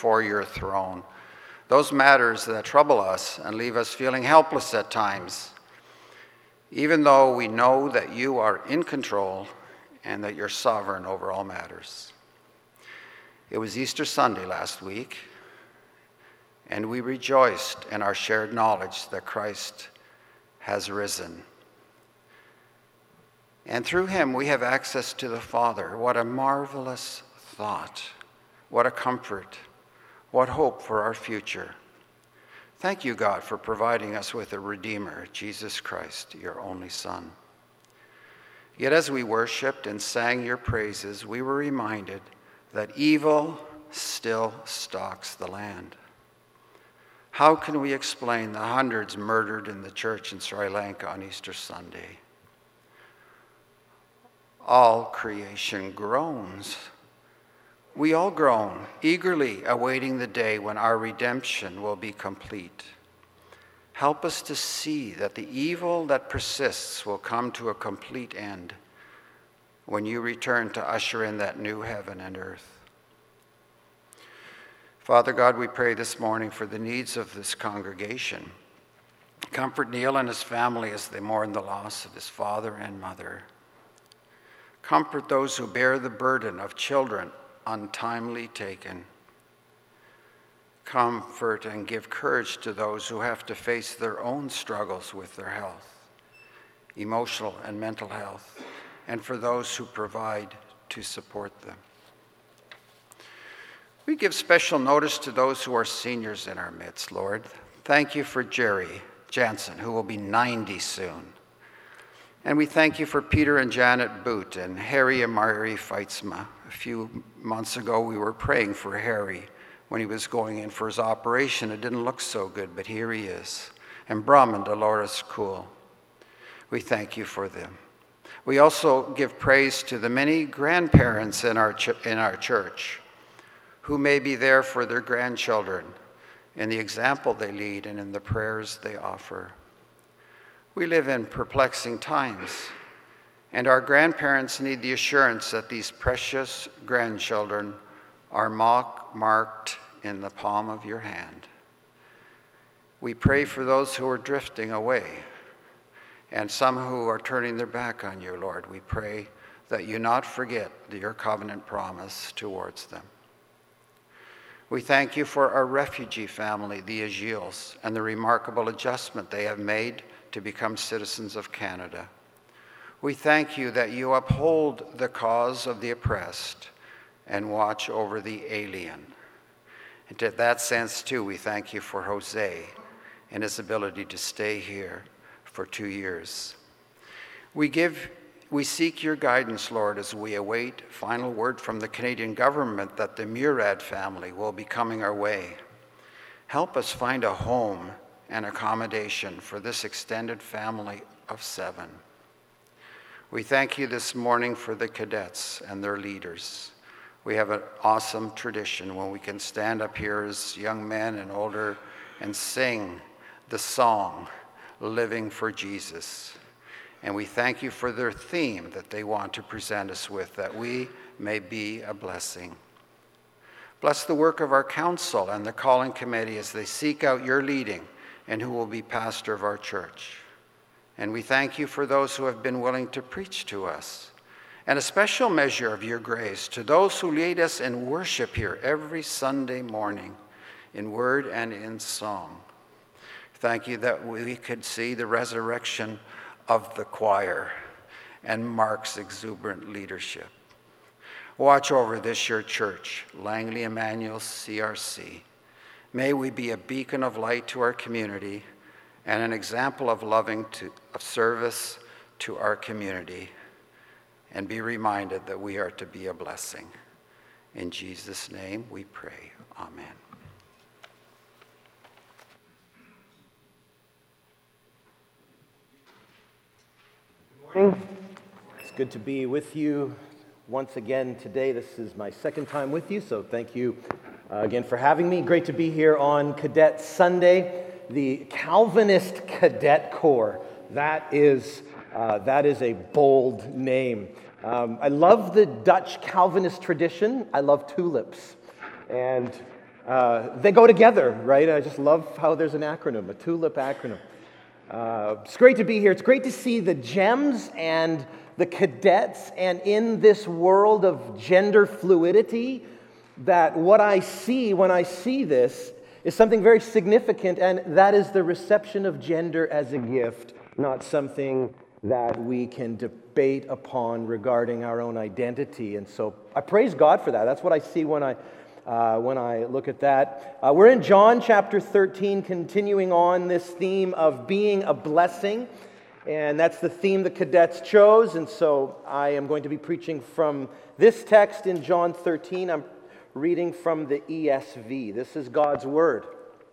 before your throne. Those matters that trouble us and leave us feeling helpless at times, even though we know that you are in control and that you're sovereign over all matters. It was Easter Sunday last week, and we rejoiced in our shared knowledge that Christ has risen. And through him we have access to the Father. What a marvelous thought. What a comfort. What hope for our future. Thank you, God, for providing us with a Redeemer, Jesus Christ, your only Son. Yet as we worshiped and sang your praises, we were reminded that evil still stalks the land. How can we explain the hundreds murdered in the church in Sri Lanka on Easter Sunday? All creation groans. We all groan, eagerly awaiting the day when our redemption will be complete. Help us to see that the evil that persists will come to a complete end when you return to usher in that new heaven and earth. Father God, we pray this morning for the needs of this congregation. Comfort Neil and his family as they mourn the loss of his father and mother. Comfort those who bear the burden of children untimely taken. Comfort and give courage to those who have to face their own struggles with their health, emotional and mental health, and for those who provide to support them. We give special notice to those who are seniors in our midst, Lord. Thank you for Jerry Jansen, who will be 90 soon. And we thank you for Peter and Janet Boot and Harry and Mary Feitzma. A few months ago, we were praying for Harry when he was going in for his operation. It didn't look so good, but here he is. And Bram and Dolores Kuhl. We thank you for them. We also give praise to the many grandparents in our church who may be there for their grandchildren in the example they lead and in the prayers they offer. We live in perplexing times, and our grandparents need the assurance that these precious grandchildren are marked in the palm of your hand. We pray for those who are drifting away and some who are turning their back on you, Lord. We pray that you not forget your covenant promise towards them. We thank you for our refugee family, the Agils, and the remarkable adjustment they have made to become citizens of Canada. We thank you that you uphold the cause of the oppressed and watch over the alien. And in that sense, too, we thank you for Jose and his ability to stay here for 2 years. We seek your guidance, Lord, as we await final word from the Canadian government that the Murad family will be coming our way. Help us find a home and accommodation for this extended family of 7. We thank you this morning for the cadets and their leaders. We have an awesome tradition when we can stand up here as young men and older and sing the song, Living for Jesus. And we thank you for their theme that they want to present us with, that we may be a blessing. Bless the work of our council and the calling committee as they seek out your leading and who will be pastor of our church. And we thank you for those who have been willing to preach to us, and a special measure of your grace to those who lead us in worship here every Sunday morning, in word and in song. Thank you that we could see the resurrection of the choir and Mark's exuberant leadership. Watch over this your church, Langley Emmanuel CRC. May we be a beacon of light to our community and an example of of service to our community, and be reminded that we are to be a blessing. In Jesus' name we pray. Amen. Good morning. It's good to be with you once again today. This is my second time with you, so thank you again for having me. Great to be here on Cadet Sunday, the Calvinist Cadet Corps. That is a bold name. I love the Dutch Calvinist tradition. I love tulips. And They go together, right? I just love how there's an acronym, a TULIP acronym. It's great to be here. It's great to see the GEMS and the cadets, and in this world of gender fluidity, that what I see when I see this is something very significant, and that is the reception of gender as a gift, not something that we can debate upon regarding our own identity. And so I praise God for that. That's what I see when I look at that. We're in John chapter 13, continuing on this theme of being a blessing. And that's the theme the cadets chose. And so I am going to be preaching from this text in John 13. I'm reading from the ESV. This is God's Word.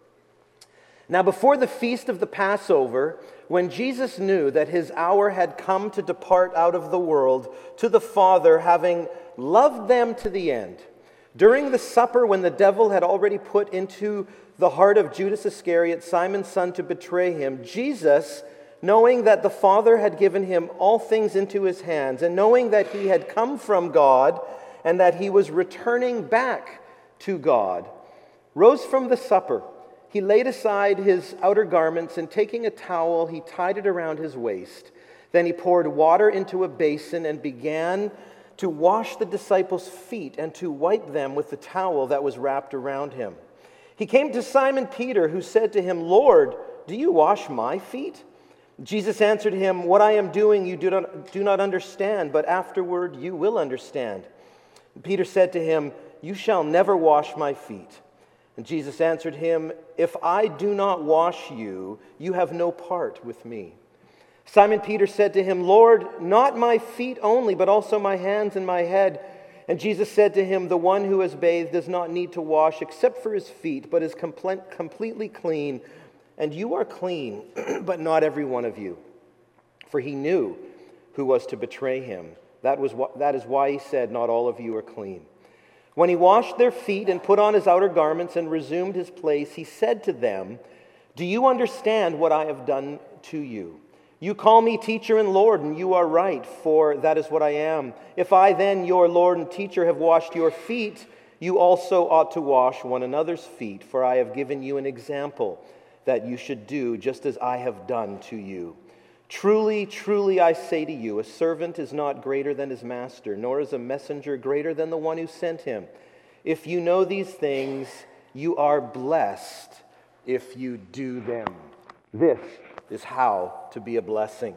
Now, before the feast of the Passover, when Jesus knew that his hour had come to depart out of the world to the Father, having loved them to the end, during the supper, when the devil had already put into the heart of Judas Iscariot, Simon's son, to betray him, Jesus, knowing that the Father had given him all things into his hands, and knowing that he had come from God and that he was returning back to God, rose from the supper. He laid aside his outer garments, and taking a towel, he tied it around his waist. Then he poured water into a basin and began to wash the disciples' feet and to wipe them with the towel that was wrapped around him. He came to Simon Peter, who said to him, "Lord, do you wash my feet?" Jesus answered him, "What I am doing you do not understand, but afterward you will understand." Peter said to him, "You shall never wash my feet." And Jesus answered him, "If I do not wash you, you have no part with me." Simon Peter said to him, "Lord, not my feet only, but also my hands and my head." And Jesus said to him, "The one who has bathed does not need to wash except for his feet, but is completely clean. And you are clean, but not every one of you." For he knew who was to betray him. That is why he said, "Not all of you are clean." When he washed their feet and put on his outer garments and resumed his place, he said to them, "Do you understand what I have done to you? You call me teacher and Lord, and you are right, for that is what I am. If I then, your Lord and teacher, have washed your feet, you also ought to wash one another's feet, for I have given you an example that you should do just as I have done to you. Truly, truly, I say to you, a servant is not greater than his master, nor is a messenger greater than the one who sent him. If you know these things, you are blessed if you do them." This is how to be a blessing.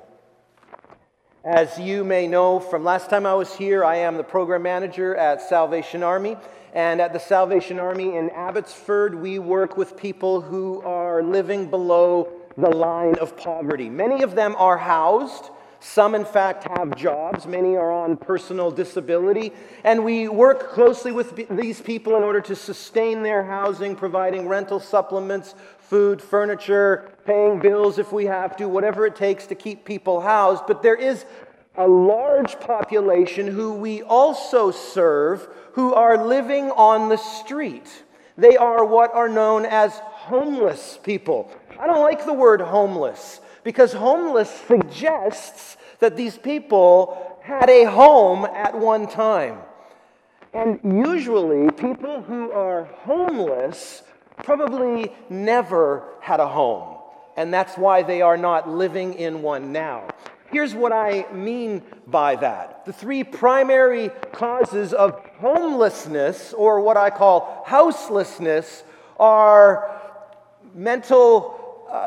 As you may know from last time I was here, I am the program manager at Salvation Army. And at the Salvation Army in Abbotsford, we work with people who are living below the line of poverty. Many of them are housed. Some, in fact, have jobs. Many are on personal disability. And we work closely with these people in order to sustain their housing, providing rental supplements, food, furniture, paying bills if we have to, whatever it takes to keep people housed. But there is a large population who we also serve who are living on the street. They are what are known as homeless people. I don't like the word homeless because homeless suggests that these people had a home at one time. And usually people who are homeless probably never had a home. And that's why they are not living in one now. Here's what I mean by that. The three primary causes of homelessness, or what I call houselessness, are mental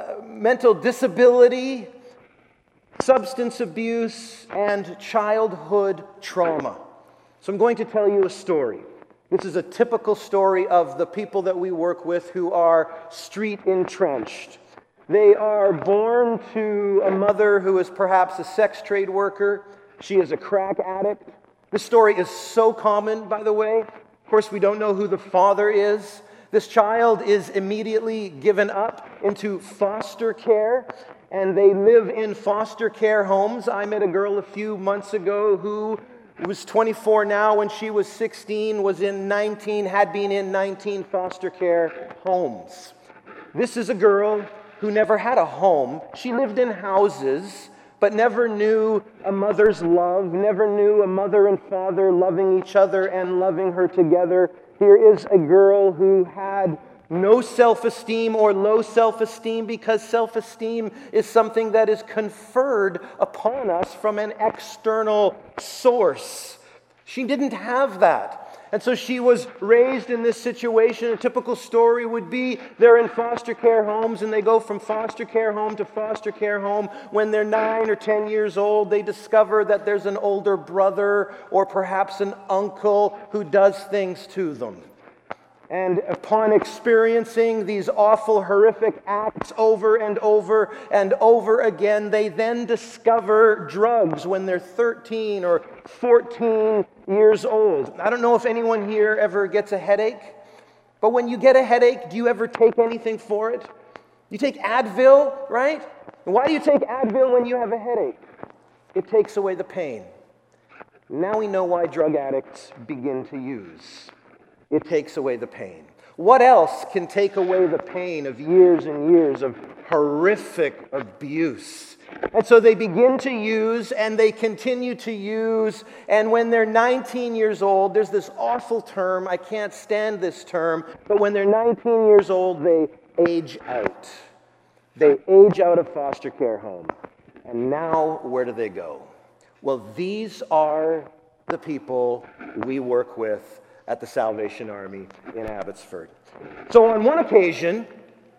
disability, substance abuse, and childhood trauma. So I'm going to tell you a story. This is a typical story of the people that we work with who are street entrenched. They are born to a mother who is perhaps a sex trade worker. She is a crack addict. This story is so common, by the way. Of course, we don't know who the father is. This child is immediately given up into foster care, and they live in foster care homes. I met a girl a few months ago who was 24 now. When she was 16, had been in 19 foster care homes. This is a girl who never had a home. She lived in houses, but never knew a mother's love, never knew a mother and father loving each other and loving her together Here is a girl who had no self-esteem or low self-esteem, because self-esteem is something that is conferred upon us from an external source. She didn't have that. And so she was raised in this situation. A typical story would be they're in foster care homes, and they go from foster care home to foster care home. When they're 9 or 10 years old, they discover that there's an older brother or perhaps an uncle who does things to them. And upon experiencing these awful, horrific acts over and over and over again, they then discover drugs when they're 13 or 14 years old. I don't know if anyone here ever gets a headache, but when you get a headache, do you ever take anything for it? You take Advil, right? And why do you take Advil when you have a headache? It takes away the pain. Now we know why drug addicts begin to use. It takes away the pain. What else can take away the pain of years and years of horrific abuse? And so they begin to use, and they continue to use, and when they're 19 years old, there's this awful term, I can't stand this term, but when they're 19 years old, they age out. They age out of foster care home. And now, where do they go? Well, these are the people we work with at the Salvation Army in Abbotsford. So on one occasion,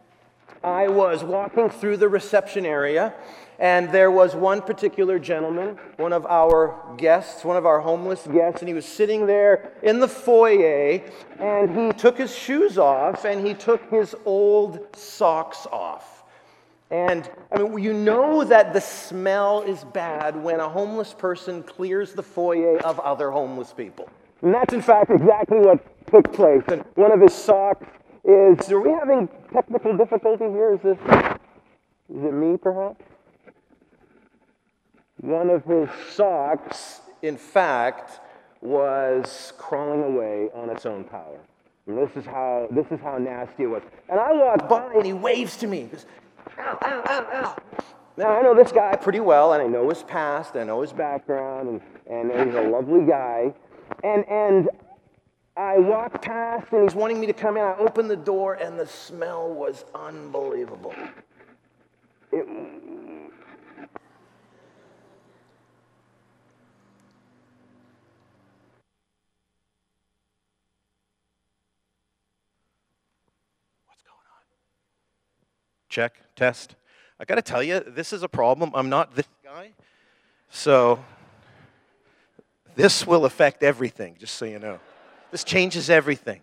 I was walking through the reception area, and there was one particular gentleman, one of our guests, one of our homeless guests, and he was sitting there in the foyer, and he took his shoes off, and he took his old socks off. And I mean, you know that the smell is bad when a homeless person clears the foyer of other homeless people. And that's, in fact, exactly what took place. And one of his socks is... Are we having technical difficulty here? Is it me, perhaps? One of his socks, in fact, was crawling away on its own power. And this is how nasty it was. And I walk by, and he waves to me. He goes, "Ow, ow, ow, ow." Now, I know this guy pretty well, and I know his past, I know his background, and he's a lovely guy. And I walk past, and he's wanting me to come in. I open the door, and the smell was unbelievable. What's going on? Check, test. I got to tell you, this is a problem. I'm not this guy, so this will affect everything, just so you know. This changes everything.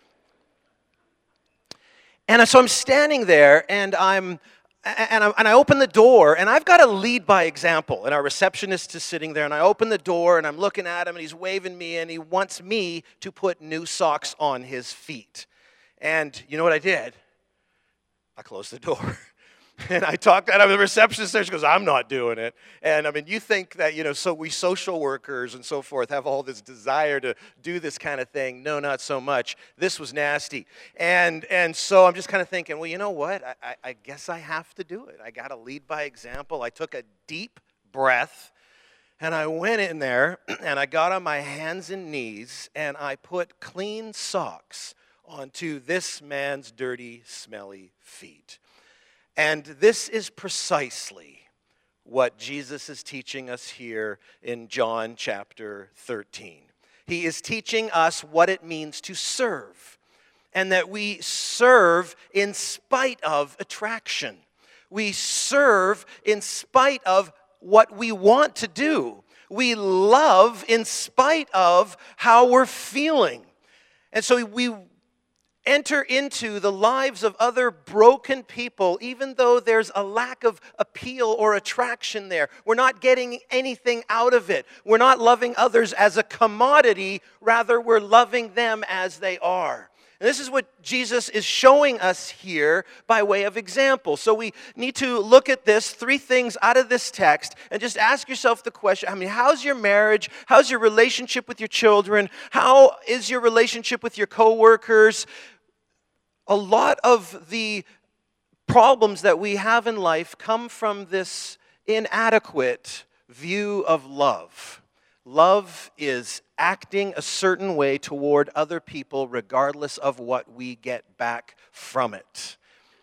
And so I'm standing there, and I open the door, and I've got to lead by example. And our receptionist is sitting there, and I open the door, and I'm looking at him, and he's waving me, and he wants me to put new socks on his feet. And you know what I did? I closed the door. And I talked to the receptionist there. She goes, "I'm not doing it." And I mean, you think that, so we social workers and so forth have all this desire to do this kind of thing. No, not so much. This was nasty. And so I'm just kind of thinking, well, you know what? I guess I have to do it. I got to lead by example. I took a deep breath, and I went in there, and I got on my hands and knees, and I put clean socks onto this man's dirty, smelly feet. And this is precisely what Jesus is teaching us here in John chapter 13. He is teaching us what it means to serve, and that we serve in spite of attraction. We serve in spite of what we want to do. We love in spite of how we're feeling. And so we enter into the lives of other broken people, even though there's a lack of appeal or attraction there. We're not getting anything out of it. We're not loving others as a commodity. Rather, we're loving them as they are. And this is what Jesus is showing us here by way of example. So we need to look at this, 3 things out of this text, and just ask yourself the question, how's your marriage? How's your relationship with your children? How is your relationship with your coworkers? A lot of the problems that we have in life come from this inadequate view of love. Love is acting a certain way toward other people regardless of what we get back from it.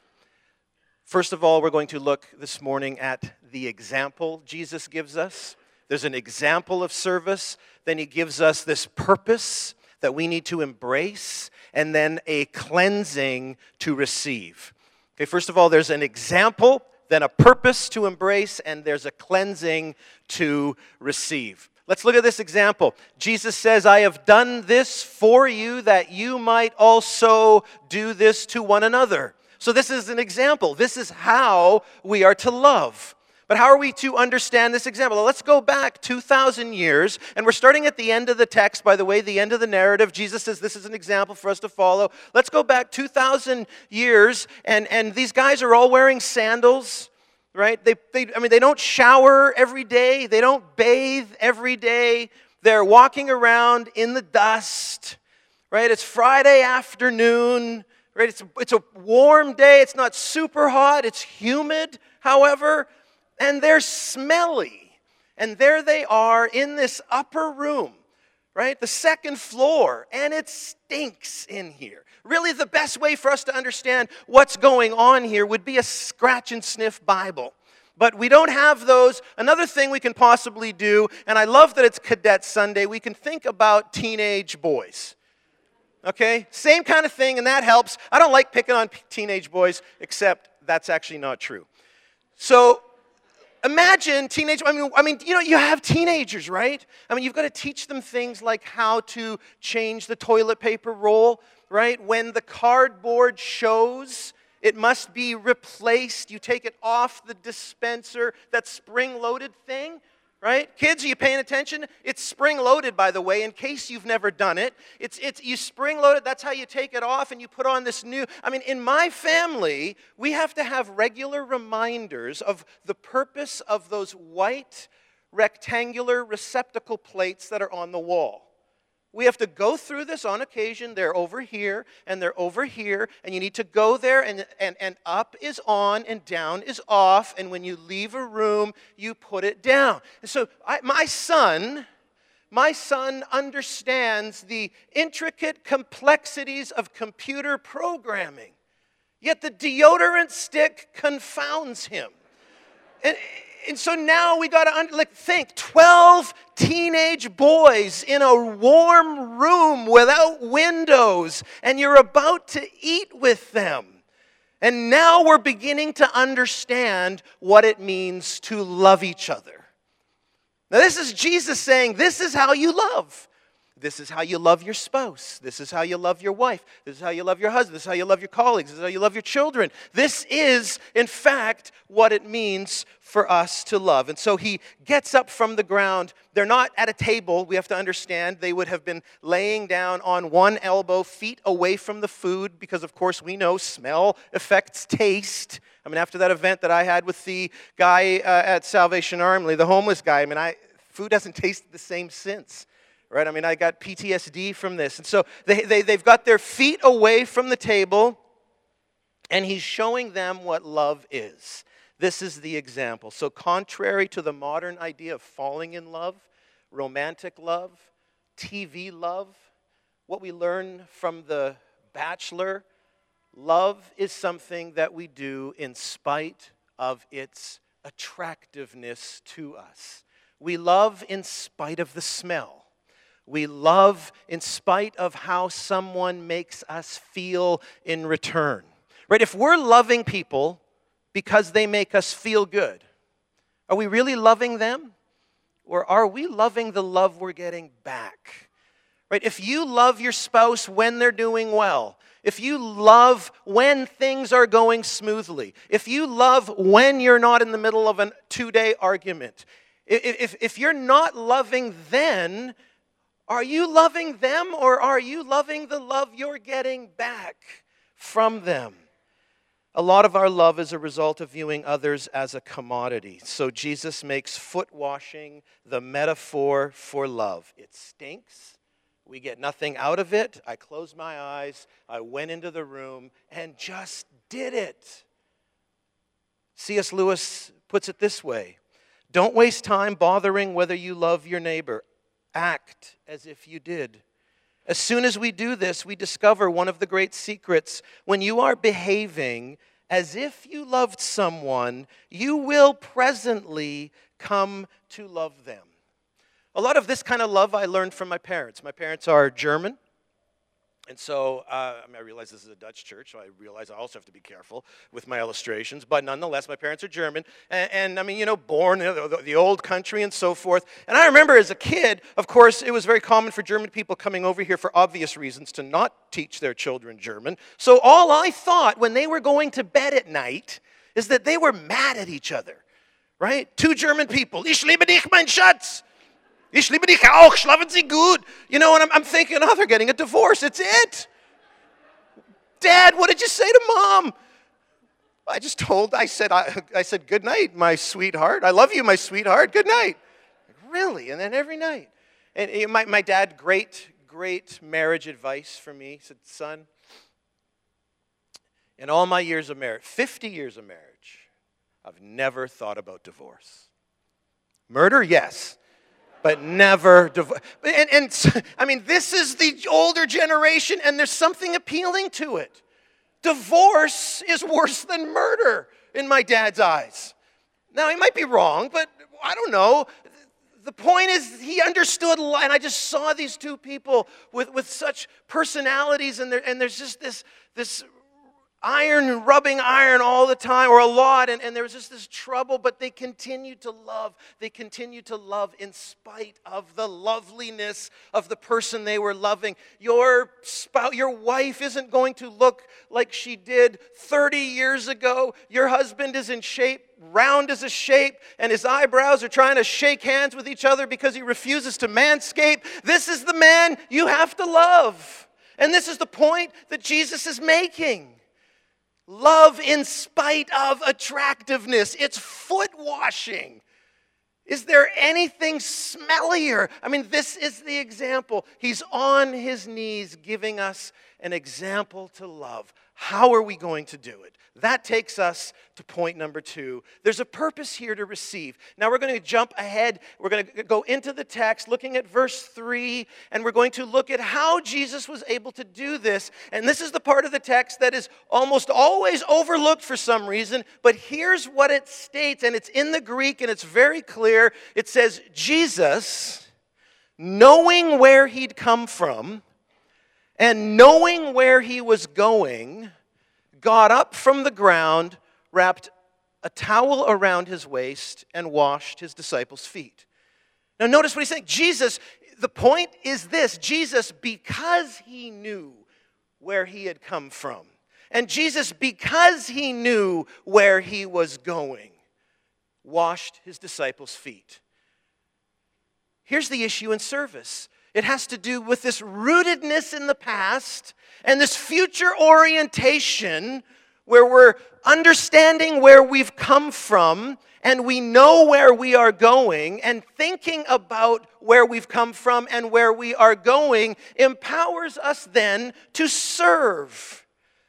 First of all, we're going to look this morning at the example Jesus gives us. There's an example of service. Then he gives us this purpose that we need to embrace, and then a cleansing to receive. Okay, first of all, there's an example, then a purpose to embrace, and there's a cleansing to receive. Let's look at this example. Jesus says, I have done this for you that you might also do this to one another. So this is an example. This is how we are to love. But how are we to understand this example? Well, let's go back 2,000 years, and we're starting at the end of the text, by the way, the end of the narrative. Jesus says this is an example for us to follow. Let's go back 2,000 years, and these guys are all wearing sandals, right? They don't shower every day. They don't bathe every day. They're walking around in the dust, right? It's Friday afternoon, right? It's a warm day. It's not super hot. It's humid, however. And they're smelly. And there they are in this upper room, right? The second floor. And it stinks in here. Really, the best way for us to understand what's going on here would be a scratch and sniff Bible. But we don't have those. Another thing we can possibly do, and I love that it's Cadet Sunday, we can think about teenage boys. Okay? Same kind of thing, and that helps. I don't like picking on teenage boys, except that's actually not true. So, imagine teenage, you have teenagers, right? You've got to teach them things like how to change the toilet paper roll, right? When the cardboard shows, it must be replaced. You take it off the dispenser, that spring-loaded thing, right? Kids, are you paying attention? It's spring-loaded, by the way, in case you've never done it. You spring-load it, that's how you take it off, and you put on this new... in my family, we have to have regular reminders of the purpose of those white rectangular receptacle plates that are on the wall. We have to go through this on occasion. They're over here, and they're over here, and you need to go there, and up is on, and down is off, and when you leave a room, you put it down. And so my son understands the intricate complexities of computer programming, yet the deodorant stick confounds him. And so now we got to think, 12 teenage boys in a warm room without windows, and you're about to eat with them. And now we're beginning to understand what it means to love each other. Now this is Jesus saying, this is how you love. This is how you love your spouse. This is how you love your wife. This is how you love your husband. This is how you love your colleagues. This is how you love your children. This is, in fact, what it means for us to love. And so he gets up from the ground. They're not at a table, we have to understand. They would have been laying down on one elbow, feet away from the food, because, of course, we know smell affects taste. After that event that I had with the guy at Salvation Army, the homeless guy, food hasn't tasted the same since. Right? I got PTSD from this. And so they've got their feet away from the table, and he's showing them what love is. This is the example. So contrary to the modern idea of falling in love, romantic love, TV love, what we learn from The Bachelor, love is something that we do in spite of its attractiveness to us. We love in spite of the smell. We love in spite of how someone makes us feel in return. Right? If we're loving people because they make us feel good, are we really loving them? Or are we loving the love we're getting back? Right? If you love your spouse when they're doing well, if you love when things are going smoothly, if you love when you're not in the middle of a 2-day argument, if you're not loving then, are you loving them, or are you loving the love you're getting back from them? A lot of our love is a result of viewing others as a commodity. So Jesus makes foot washing the metaphor for love. It stinks. We get nothing out of it. I closed my eyes. I went into the room and just did it. C.S. Lewis puts it this way: don't waste time bothering whether you love your neighbor. act as if you did. As soon as we do this, we discover one of the great secrets. When you are behaving as if you loved someone, you will presently come to love them. A lot of this kind of love I learned from my parents. My parents are German. And so, I realize this is a Dutch church, so I realize I also have to be careful with my illustrations. But nonetheless, my parents are German. And born in the old country and so forth. And I remember as a kid, of course, it was very common for German people coming over here for obvious reasons to not teach their children German. So all I thought when they were going to bed at night is that they were mad at each other, right? Two German people. Ich liebe dich, mein Schatz. Ich liebe dich auch, schlafen Sie gut. And I'm thinking, oh, they're getting a divorce. It's it. Dad, what did you say to Mom? I said, good night, my sweetheart. I love you, my sweetheart. Good night. Really? And then every night. And my dad, great marriage advice for me. He said, son, in all my years of marriage, 50 years of marriage, I've never thought about divorce. Murder, yes. But never divorce. This is the older generation, and there's something appealing to it. Divorce is worse than murder in my dad's eyes. Now, he might be wrong, but I don't know. The point is, he understood, and I just saw these two people with such personalities, and there's just this iron rubbing iron all the time, or a lot, and there was just this trouble, but they continued to love. They continued to love in spite of the loveliness of the person they were loving. Your wife isn't going to look like she did 30 years ago. Your husband is in shape, round as a shape, and his eyebrows are trying to shake hands with each other because he refuses to manscape. This is the man you have to love. And this is the point that Jesus is making. Love in spite of attractiveness. It's foot washing. Is there anything smellier? This is the example. He's on his knees giving us an example to love. How are we going to do it? That takes us to point number 2. There's a purpose here to receive. Now we're going to jump ahead. We're going to go into the text, looking at verse 3, and we're going to look at how Jesus was able to do this. And this is the part of the text that is almost always overlooked for some reason, but here's what it states, and it's in the Greek, and it's very clear. It says, Jesus, knowing where he'd come from, and knowing where he was going, got up from the ground, wrapped a towel around his waist, and washed his disciples' feet. Now notice what he's saying. Jesus, the point is this. Jesus, because he knew where he had come from, and Jesus, because he knew where he was going, washed his disciples' feet. Here's the issue in service. It has to do with this rootedness in the past and this future orientation where we're understanding where we've come from and we know where we are going, and thinking about where we've come from and where we are going empowers us then to serve.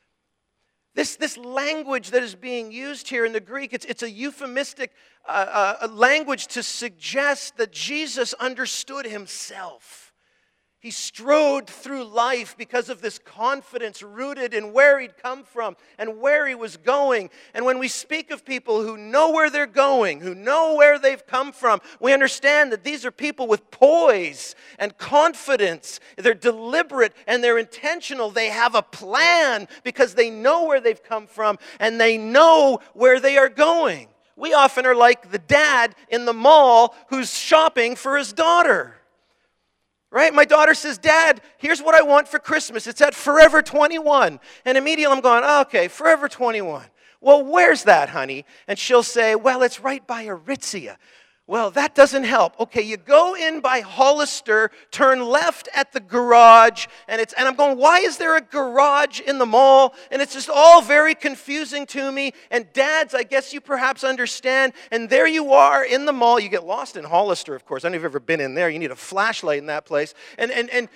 This language that is being used here in the Greek, it's a euphemistic language to suggest that Jesus understood himself. He strode through life because of this confidence rooted in where he'd come from and where he was going. And when we speak of people who know where they're going, who know where they've come from, we understand that these are people with poise and confidence. They're deliberate and they're intentional. They have a plan because they know where they've come from and they know where they are going. We often are like the dad in the mall who's shopping for his daughter. Right? My daughter says, Dad, here's what I want for Christmas. It's at Forever 21. And immediately I'm going, oh, okay, Forever 21. Well, where's that, honey? And she'll say, well, it's right by Aritzia. Well, that doesn't help. Okay, you go in by Hollister, turn left at the garage, and I'm going, why is there a garage in the mall? And it's just all very confusing to me. And dads, I guess you perhaps understand. And there you are in the mall. You get lost in Hollister, of course. I don't know if you've ever been in there. You need a flashlight in that place. And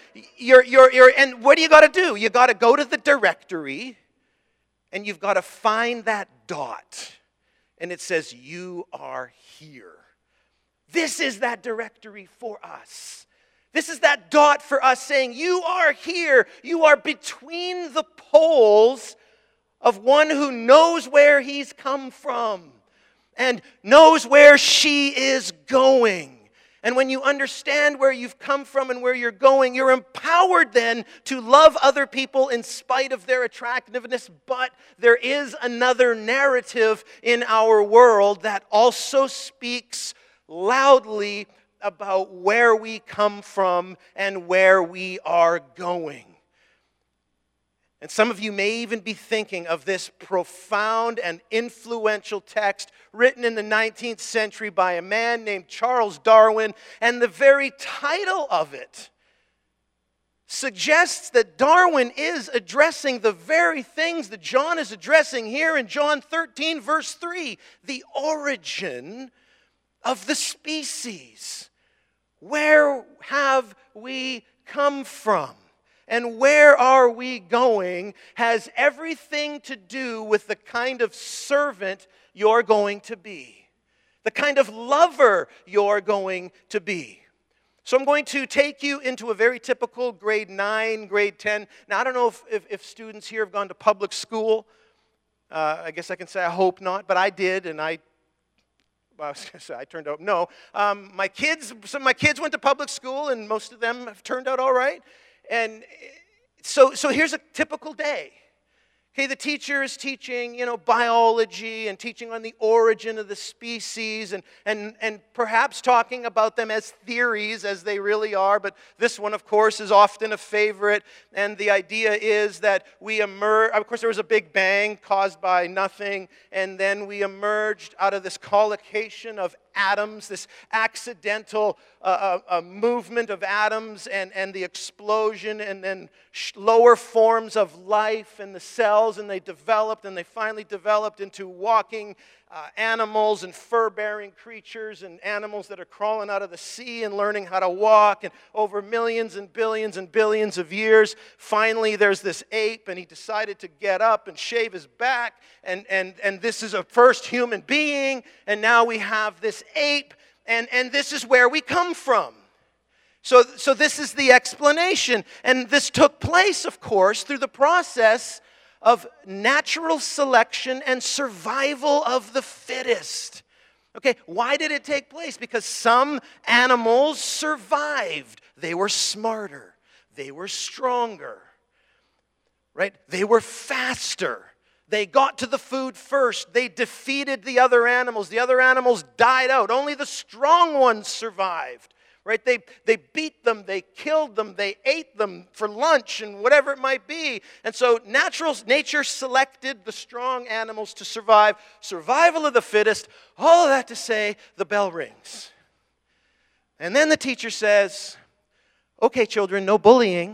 what do you got to do? You got to go to the directory, and you've got to find that dot. And it says, you are here. This is that directory for us. This is that dot for us saying, you are here. You are between the poles of one who knows where he's come from and knows where she is going. And when you understand where you've come from and where you're going, you're empowered then to love other people in spite of their attractiveness. But there is another narrative in our world that also speaks loudly about where we come from and where we are going. And some of you may even be thinking of this profound and influential text written in the 19th century by a man named Charles Darwin, and the very title of it suggests that Darwin is addressing the very things that John is addressing here in John 13, verse 3, the origin of the species. Where have we come from? And where are we going has everything to do with the kind of servant you're going to be, the kind of lover you're going to be. So I'm going to take you into a very typical grade 9, grade 10. Now, I don't know if students here have gone to public school. I guess I can say I hope not, but I did, and I was going to say I turned out no. Some of my kids went to public school, and most of them have turned out all right. And so here's a typical day. Okay, the teacher is teaching, biology and teaching on the origin of the species and perhaps talking about them as theories as they really are. But this one, of course, is often a favorite. And the idea is that we emerge. Of course, there was a big bang caused by nothing. And then we emerged out of this collocation of atoms, this accidental movement of atoms and the explosion and then lower forms of life and the cells, and they finally developed into walking animals and fur-bearing creatures and animals that are crawling out of the sea and learning how to walk. And over millions and billions of years, finally there's this ape, and he decided to get up and shave his back, and this is a first human being, and now we have this ape, and this is where we come from. So this is the explanation, and this took place, of course, through the process of natural selection and survival of the fittest. Okay, why did it take place? Because some animals survived. They were smarter. They were stronger. Right? They were faster. They got to the food first. They defeated the other animals. The other animals died out. Only the strong ones survived. Right? They beat them, they killed them, they ate them for lunch and whatever it might be. And so nature selected the strong animals to survive. Survival of the fittest. All of that to say, the bell rings. And then the teacher says, okay, children, no bullying.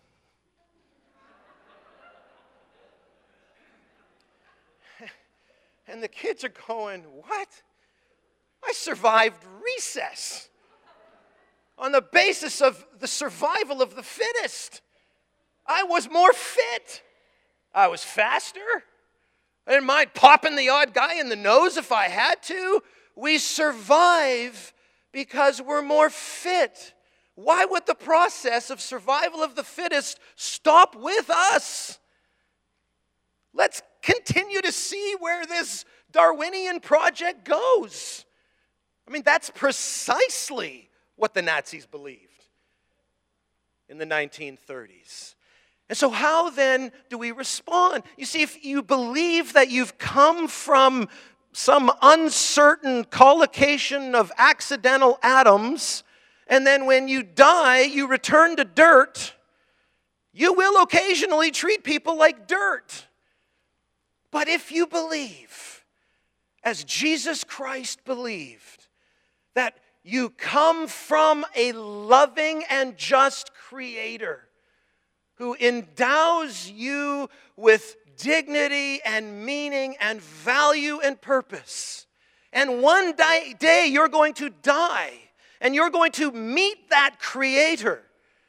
And the kids are going, what? I survived recess on the basis of the survival of the fittest. I was more fit. I was faster. I didn't mind popping the odd guy in the nose if I had to. We survive because we're more fit. Why would the process of survival of the fittest stop with us? Let's continue to see where this Darwinian project goes. I mean, that's precisely what the Nazis believed in the 1930s. And so how then do we respond? You see, if you believe that you've come from some uncertain collocation of accidental atoms, and then when you die, you return to dirt, you will occasionally treat people like dirt. But if you believe, as Jesus Christ believed, that you come from a loving and just Creator who endows you with dignity and meaning and value and purpose. And one day you're going to die and you're going to meet that Creator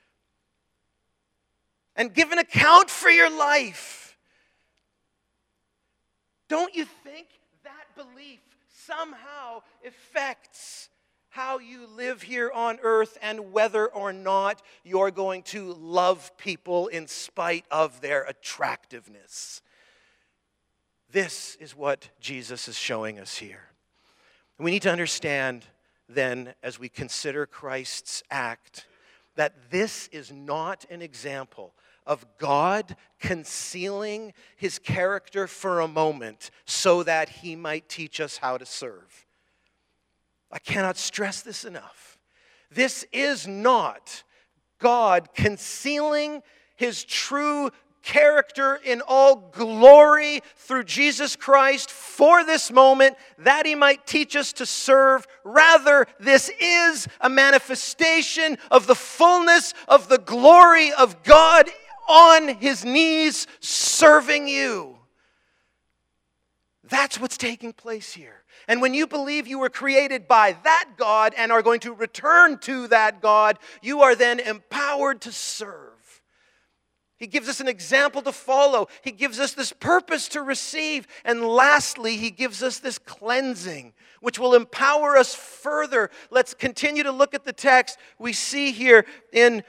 and give an account for your life. Don't you think that belief somehow affects how you live here on earth and whether or not you're going to love people in spite of their attractiveness. This is what Jesus is showing us here. We need to understand then, as we consider Christ's act, that this is not an example of God concealing his character for a moment so that he might teach us how to serve. I cannot stress this enough. This is not God concealing his true character in all glory through Jesus Christ for this moment that he might teach us to serve. Rather, this is a manifestation of the fullness of the glory of God on his knees serving you. That's what's taking place here. And when you believe you were created by that God and are going to return to that God, you are then empowered to serve. He gives us an example to follow. He gives us this purpose to receive. And lastly, he gives us this cleansing, which will empower us further. Let's continue to look at the text. We see here in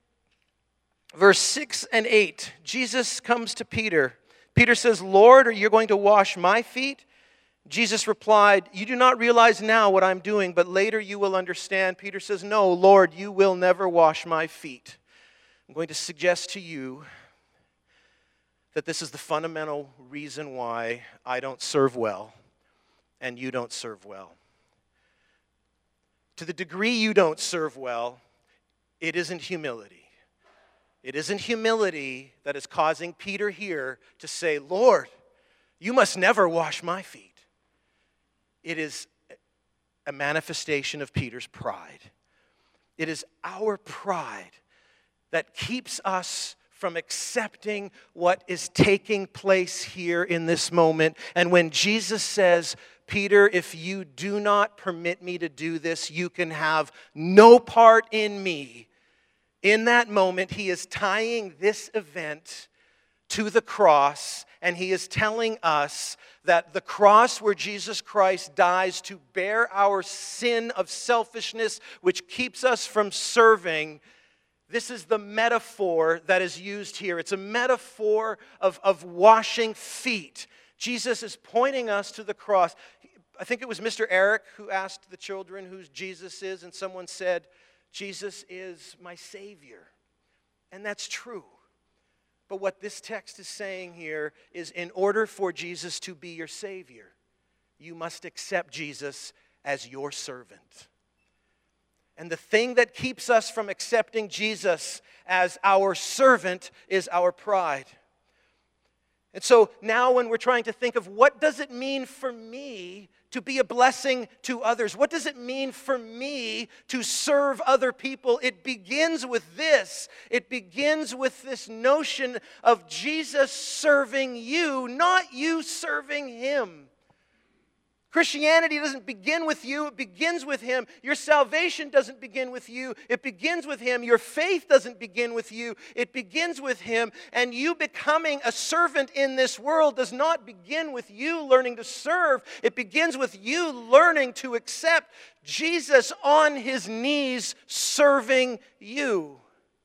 verse 6 and 8, Jesus comes to Peter. Peter says, "Lord, are you going to wash my feet?" Jesus replied, "You do not realize now what I'm doing, but later you will understand." Peter says, "No, Lord, you will never wash my feet." I'm going to suggest to you that this is the fundamental reason why I don't serve well and you don't serve well. To the degree you don't serve well, it isn't humility. It isn't humility that is causing Peter here to say, "Lord, you must never wash my feet." It is a manifestation of Peter's pride. It is our pride that keeps us from accepting what is taking place here in this moment. And when Jesus says, "Peter, if you do not permit me to do this, you can have no part in me," in that moment, he is tying this event to the cross, and he is telling us that the cross where Jesus Christ dies to bear our sin of selfishness, which keeps us from serving, this is the metaphor that is used here. It's a metaphor of washing feet. Jesus is pointing us to the cross. I think it was Mr. Eric who asked the children who Jesus is, and someone said, "Jesus is my Savior." And that's true. But what this text is saying here is, in order for Jesus to be your Savior, you must accept Jesus as your servant. And the thing that keeps us from accepting Jesus as our servant is our pride. And so now when we're trying to think of what does it mean for me to be a blessing to others, what does it mean for me to serve other people, it begins with this. It begins with this notion of Jesus serving you, not you serving him. Christianity doesn't begin with you, it begins with him. Your salvation doesn't begin with you, it begins with him. Your faith doesn't begin with you, it begins with him. And you becoming a servant in this world does not begin with you learning to serve. It begins with you learning to accept Jesus on his knees serving you.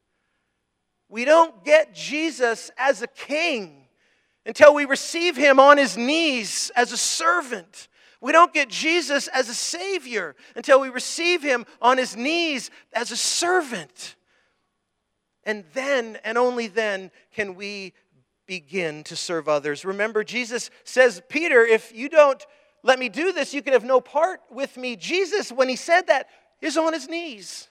We don't get Jesus as a king until we receive him on his knees as a servant. We don't get Jesus as a Savior until we receive him on his knees as a servant. And then, and only then, can we begin to serve others. Remember, Jesus says, "Peter, if you don't let me do this, you can have no part with me." Jesus, when he said that, is on his knees.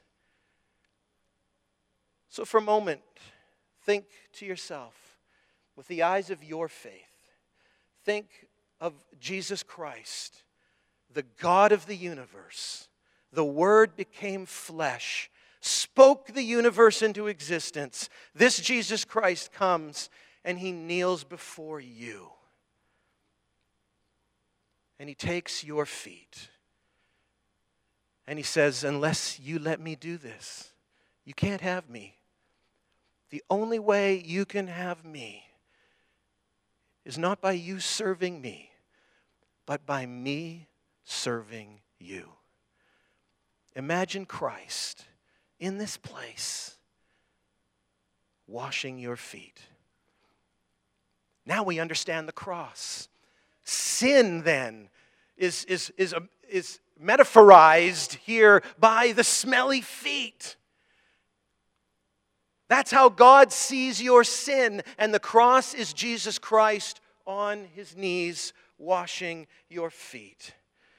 So for a moment, think to yourself, with the eyes of your faith, think of Jesus Christ, the God of the universe. The Word became flesh, spoke the universe into existence. This Jesus Christ comes and he kneels before you. And he takes your feet. And he says, "Unless you let me do this, you can't have me. The only way you can have me is not by you serving me, but by me serving you." Imagine Christ in this place washing your feet. Now we understand the cross. Sin then is metaphorized here by the smelly feet. That's how God sees your sin, and the cross is Jesus Christ on his knees washing your feet.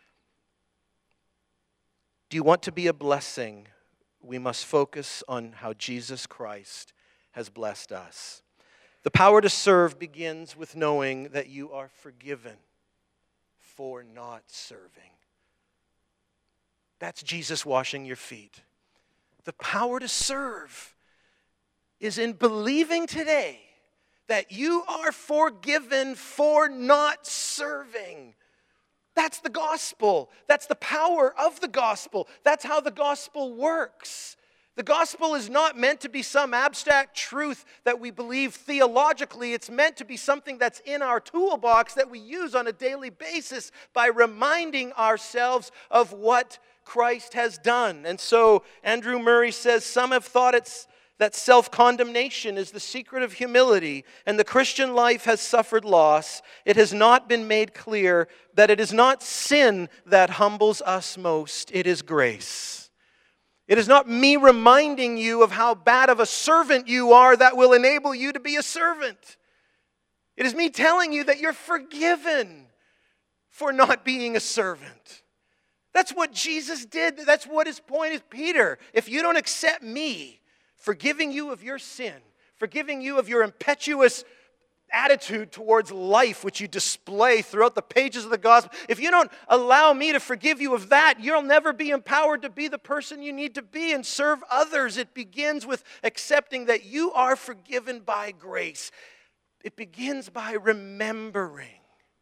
Do you want to be a blessing? We must focus on how Jesus Christ has blessed us. The power to serve begins with knowing that you are forgiven for not serving. That's Jesus washing your feet. The power to serve is in believing today that you are forgiven for not serving. That's the gospel. That's the power of the gospel. That's how the gospel works. The gospel is not meant to be some abstract truth that we believe theologically. It's meant to be something that's in our toolbox that we use on a daily basis by reminding ourselves of what Christ has done. And so Andrew Murray says, some have thought that self-condemnation is the secret of humility, and the Christian life has suffered loss. It has not been made clear that it is not sin that humbles us most, it is grace. It is not me reminding you of how bad of a servant you are that will enable you to be a servant. It is me telling you that you're forgiven for not being a servant. That's what Jesus did. That's what his point is. Peter, if you don't accept me forgiving you of your sin, forgiving you of your impetuous attitude towards life, which you display throughout the pages of the gospel, if you don't allow me to forgive you of that, you'll never be empowered to be the person you need to be and serve others. It begins with accepting that you are forgiven by grace. It begins by remembering.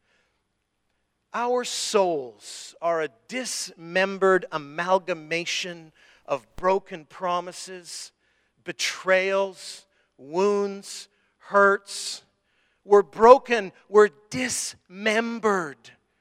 Our souls are a dismembered amalgamation of broken promises, betrayals, wounds, hurts. We're broken, we're dismembered.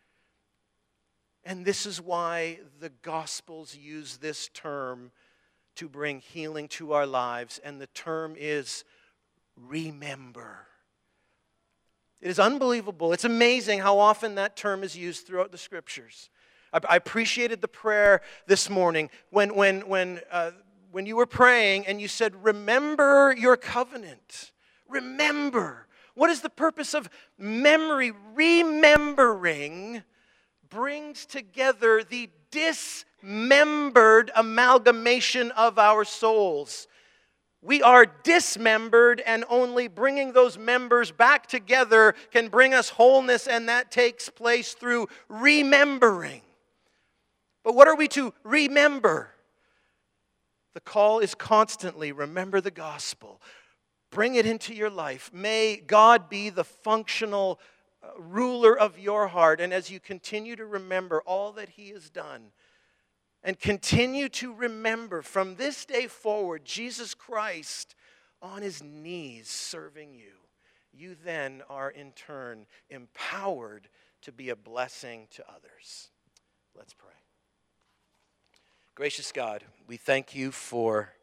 And this is why the Gospels use this term to bring healing to our lives, and the term is remember. It is unbelievable. It's amazing how often that term is used throughout the Scriptures. I appreciated the prayer this morning when you were praying and you said, remember your covenant. Remember. What is the purpose of memory? Remembering brings together the dismembered amalgamation of our souls. We are dismembered, and only bringing those members back together can bring us wholeness, and that takes place through remembering. But what are we to remember? The call is constantly remember the gospel. Bring it into your life. May God be the functional ruler of your heart. And as you continue to remember all that he has done, and continue to remember from this day forward Jesus Christ on his knees serving you, you then are in turn empowered to be a blessing to others. Let's pray. Gracious God, we thank you for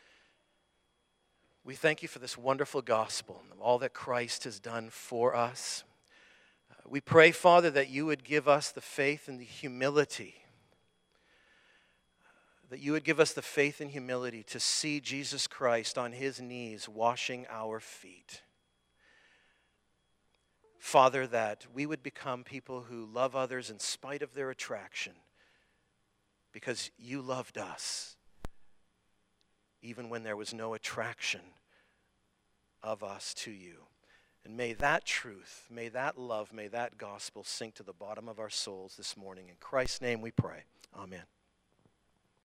this wonderful gospel and all that Christ has done for us. We pray, Father, that you would give us the faith and the humility, to see Jesus Christ on his knees washing our feet. Father, that we would become people who love others in spite of their attraction, because you loved us even when there was no attraction of us to you. And may that truth, may that love, may that gospel sink to the bottom of our souls this morning. In Christ's name we pray. Amen.